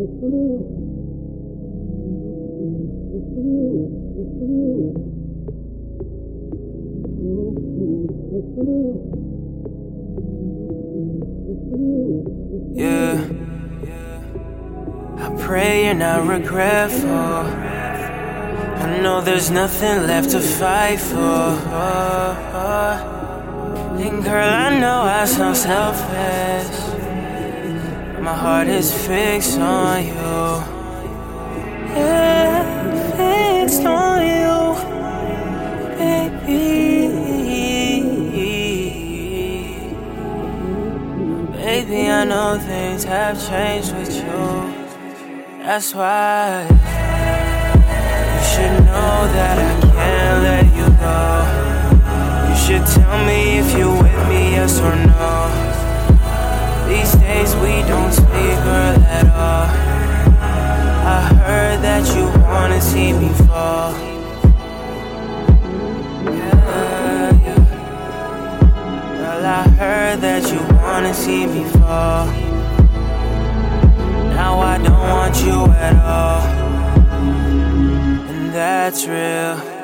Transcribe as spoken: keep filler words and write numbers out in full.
Yeah, I pray you're not regretful. I know there's nothing left to fight for. And girl, I know I sound selfish. My heart is fixed on you. Yeah, fixed on you, baby. Baby, I know things have changed with you. That's why you should know that I can't let you go. You should tell me if you're with me, yes or no. These days we don't speak, girl, at all. I heard that you wanna see me fall. Yeah, yeah. Girl, I heard that you wanna see me fall. Now I don't want you at all, and that's real.